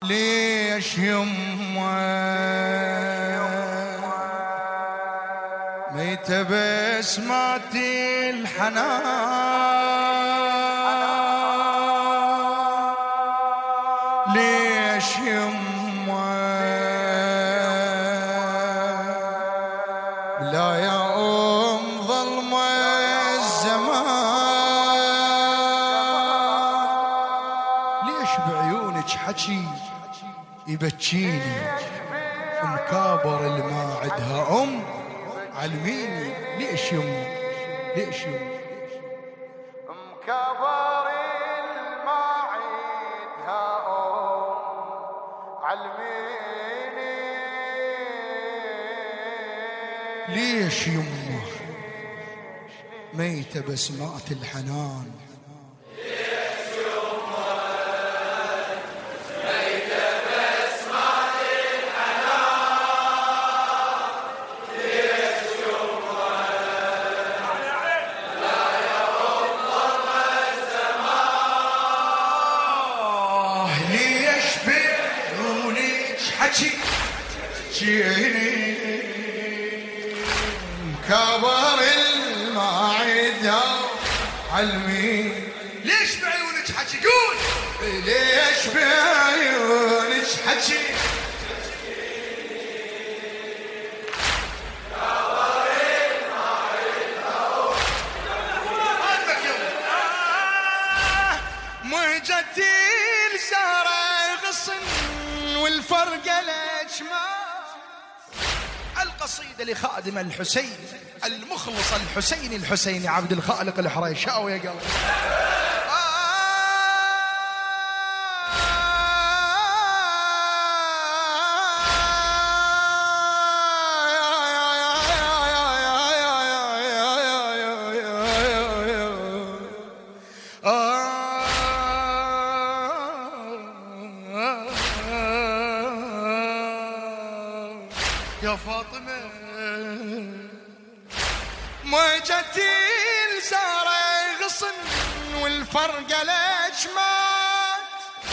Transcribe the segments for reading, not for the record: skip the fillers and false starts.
ليش يمه ميتة بسمات الحنان؟ ليش يمه لا يا أم ظلمة الزمان؟ ليش بعيونك حكي يبكيني؟ مكابر اللي ما عدها أم علميني. ليش يمه ليش يمه مكابر اللي ما عدها أم علميني؟ ليش يمه ميتة بسمات الحنان؟ جيني مكابر الماعدة علمي. ليش بعيونك حكي؟ قول ليش بعيونك حكي؟ مكابر الماعدة مهجتي لزارة غصن والفرقة الأجمال. القصيدة لخادم الحسين المخلص الحسين الحسيني عبد الخالق الحريشاوي يا قلبي. يا فاطمة موجتي لزارة غصن والفرقة الأجمات.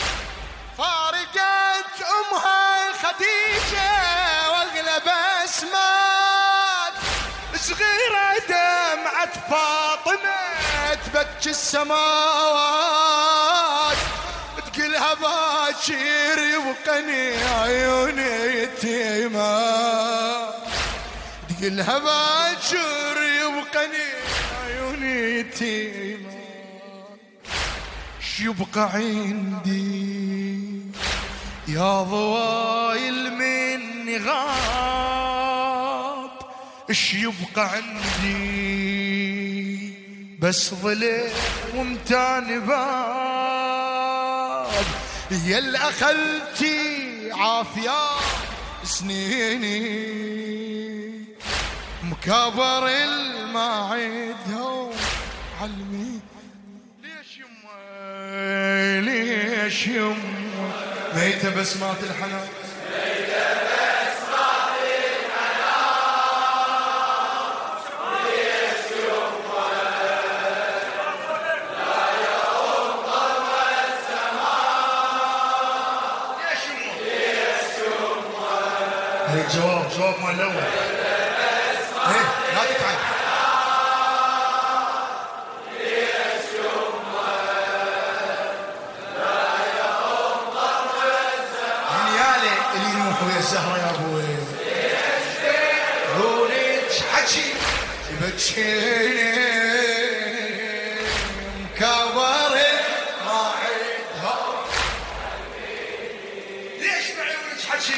فارقت أمها خديجة واغلى بسمات. صغيرة دمعت فاطمة تبكي السماوات. تقلها باكر يبقني عيوني يتيمة. تقلها باكر يبقني عيوني يتيمة. شيبقى عندي يا ضوايل مني غاب؟ اش يبقى عندي بس ظلم ومتان باب. يل أخلتي عافية سنيني مكابر الماعدها علمي. ليش يمه ليش يمه ميتة بسمات الحنان؟ جواب مال الأول. إيه لا تتعب. ليش يمه لا يا أم ضرب الزمان؟ يالي اللي ينوح ويا الزهرة يا أبوي. ليش بعيونك حكي يبكيني مكابر ما عدها؟ ليش بعيونك حكي؟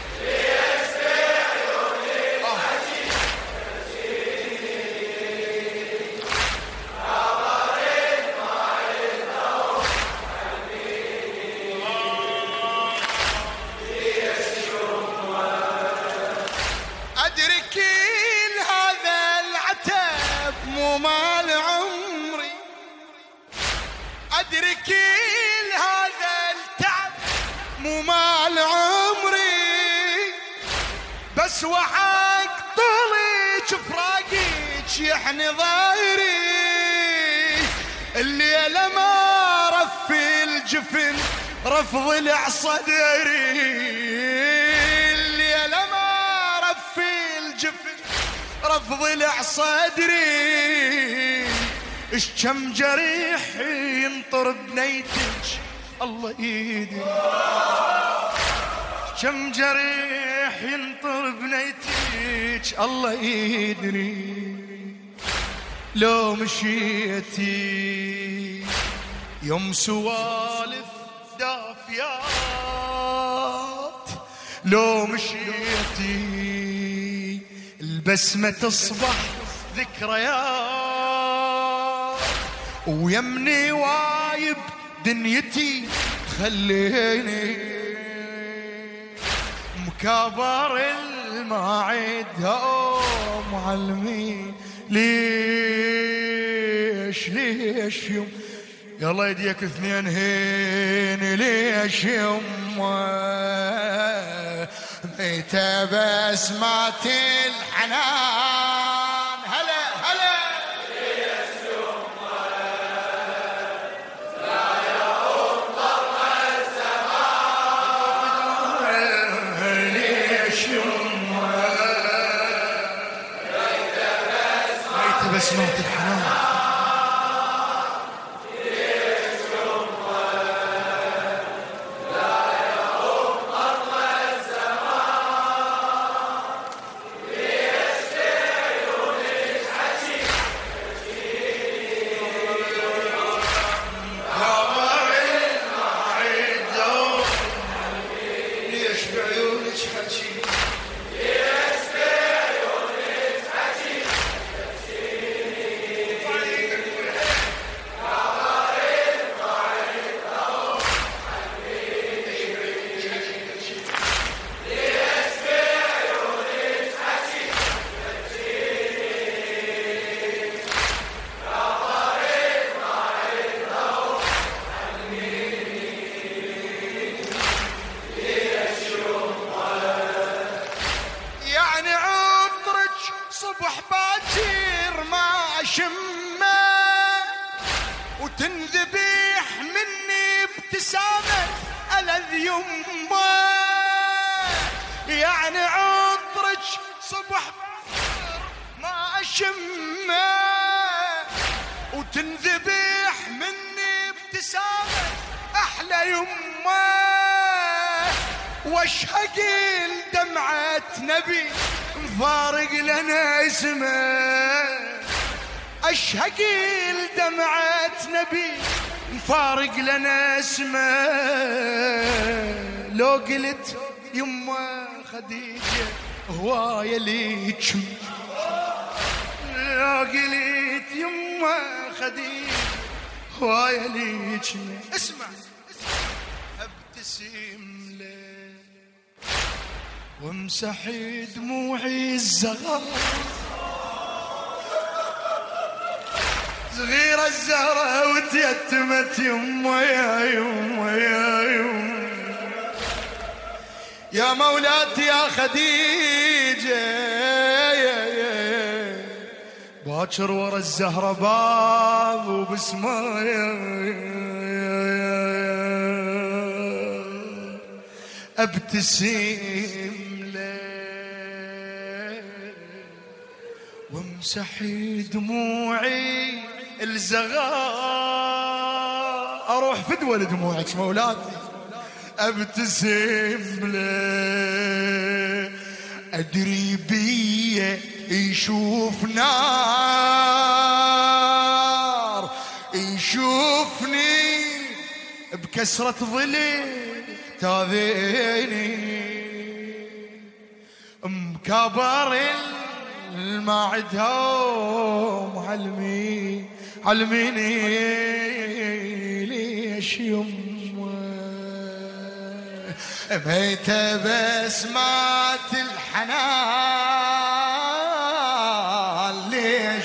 مال عمري أدري كل هذا التعب مو مال عمري. بس وحق طولك فراقك يحني ظهري. الليلة ما رفي الجفن رفض العصدري اللي لما رفي الجفن رفض العصدري اش كم جريح ينطر بنيتك الله يدري كم جريح ينطر بنيتك الله يدري لو مشيتي يوم سوالف دافيات لو مشيتي البسمة تصبح ذكريات ويمني وايب دنيتي خليني مكابر الماعد معلمين ليش يوم يلا يديك اثنين هين ليش يما ميتة بسمة الحنان هلا هلا ليش يما لا يا الله السماء ليش يما ميتة بسمة الحنان صبح باكر ما شمه وتنذبيح مني ابتسامة ألذ يمه يعني عطرك صبح باكر ما أشمه وتنذبيح مني ابتسامة أحلى يمه واشهق دمعة نبي مفارق لنا اسمه اشهق دمعة نبي مفارق لنا اسمه لو قلت يما خديجة هواية ليك لو قلت يما خديجة هواية ليك اسمع ابتسم وامسحي دموعي الزغر صغيرة الزهرة وتيتمت يما يا مولاتي يا خديجة باكر ورا الزهرة باب وبسمة ابتسم وامسحي دموعي الزغار اروح فدوى لدموعك مولاتي ابتسم له ادري بيه يشوف نار يشوفني بكسرة ظلي تاذيني مكابر المعدهم علميني ليش يمه ميتة بسمات الحنان ليش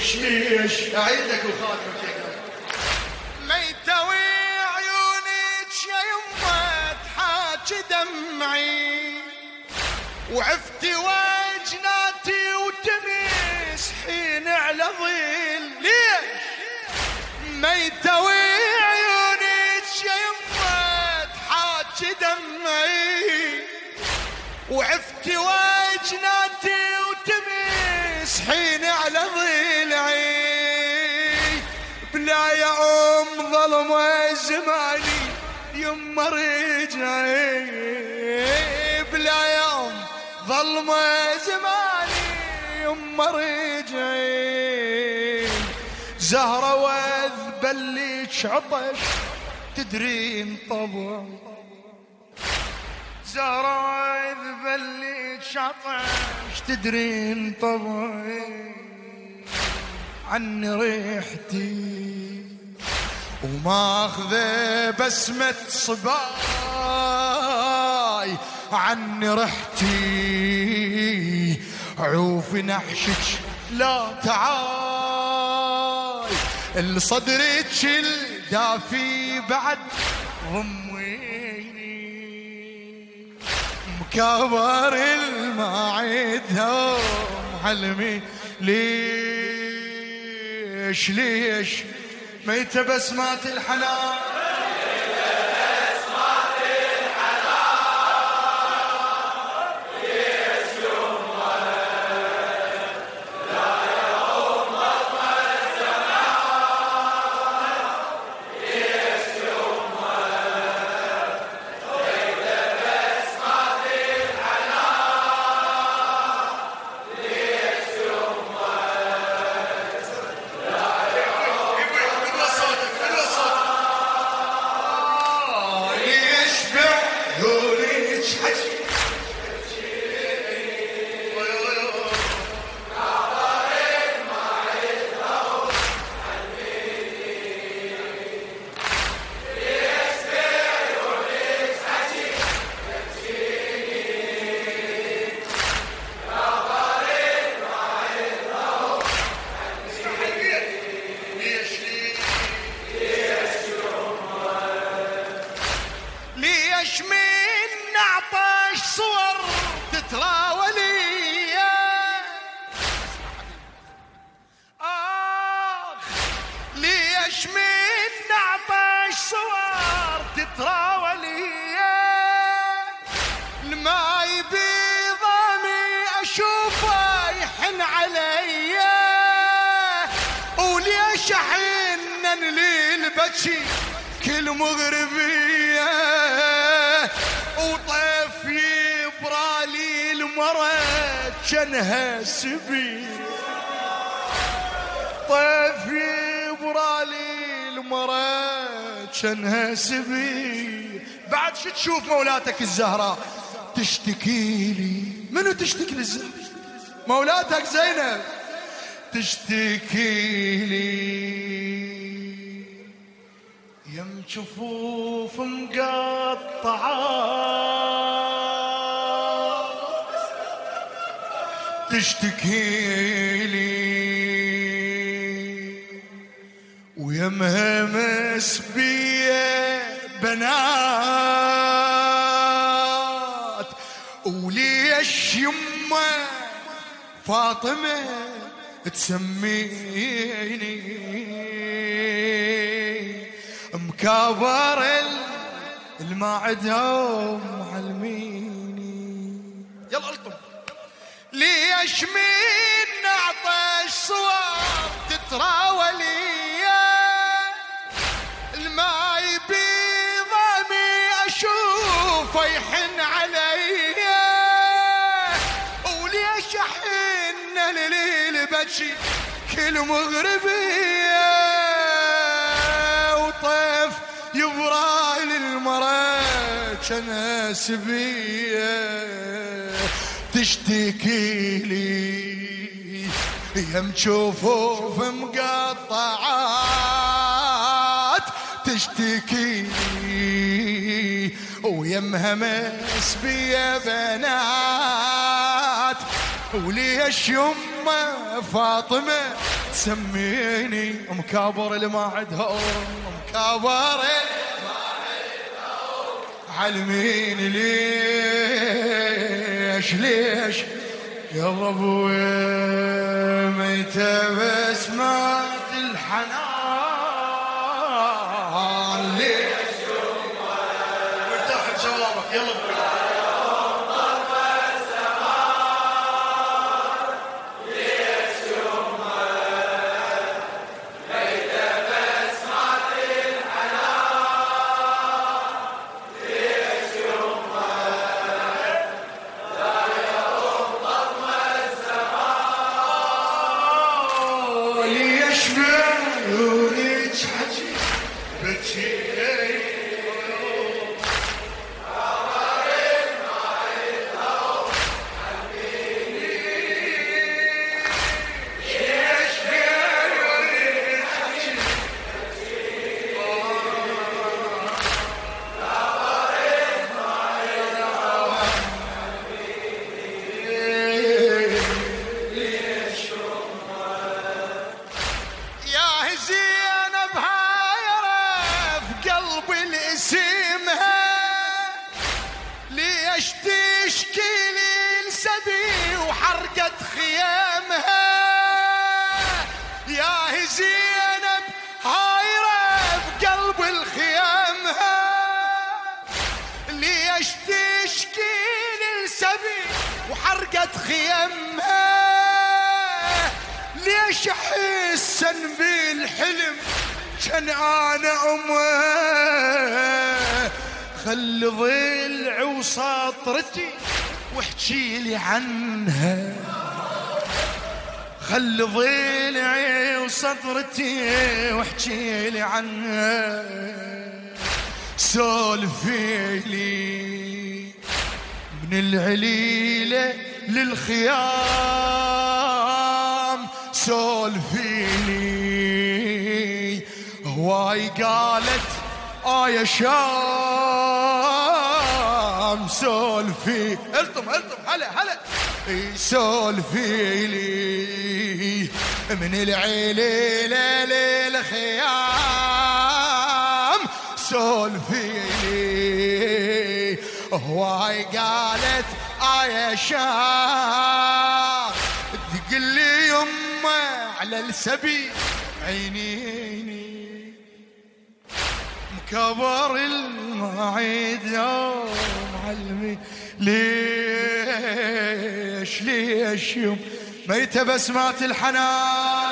ليش أعيدك وخاتمك يا قلبي. ميتوي عيونك يا يمه تحاكي دمعي وعفتي وجناتي وتمسحين على ظل. ليش ميتوي عيونك يا يمه تحاكي دمعي وعفتي وجناتي وتمسحين على ضلعي. بلا يا ظلم زماني يما رجعي. بلا يا ظلم زماني يما رجعي. زهرة واذبلك عطش تدرين طبع. زهرة واذبلك عطش تدرين طبعي. عني ريحتي وماخذه بسمة صباي. عني ريحتي عوف نحشك لا تعاي. الصدرك الدافي بعد ضميني. مكابر المعدة معلمي. ليش ميتة بسمات الحنان. كل مغربية وطيف يبرالي المرض جنها سبي. طيف يبرالي المرض جنها سبي. بعد شو تشوف مولاتك الزهراء تشتكي لي. منو تشتكي للزهراء؟ مولاتك زينب تشتكي لي. يم جفوف مقطعة تشتكي لي. ويمها مسبية بنات. وليش يمه فاطمة تسميني مكابر المعدة معلميني. يلا الطم. ليش من نعطش صور تتراولي الماي بضامي اشوفه يحن علي. وليش احن لليل بجي كل مغربية وطيف يبرى للمرأة جنها سبية تشتكي لي. يم جفوف مقطعات تشتكي لي. ويمها مسبية بنات. وليش يمه فاطمة تسميني مكابر اللي ما عندها مكابر علميني ليش يا ربو ميت بسمات الحنان ليش وارتاح جوابك يلا وحرقت خيامها ليش احسن بالحلم كان انا امه خلي ضلع وسطرتي واحكي لي عنها خلي ضلعي وسطرتي واحكي لي عنها سولفي لي من العليلة للخيام سولفي لي هواي قالت يا شام سولفي الطم هلا سولفي لي من العليلة للخيام سولفي لي هواي قالت يا شام تقول لي يمه على السبي عينيني مكبر المعيد يا معلمي ليش يوم ميت بسمات الحنان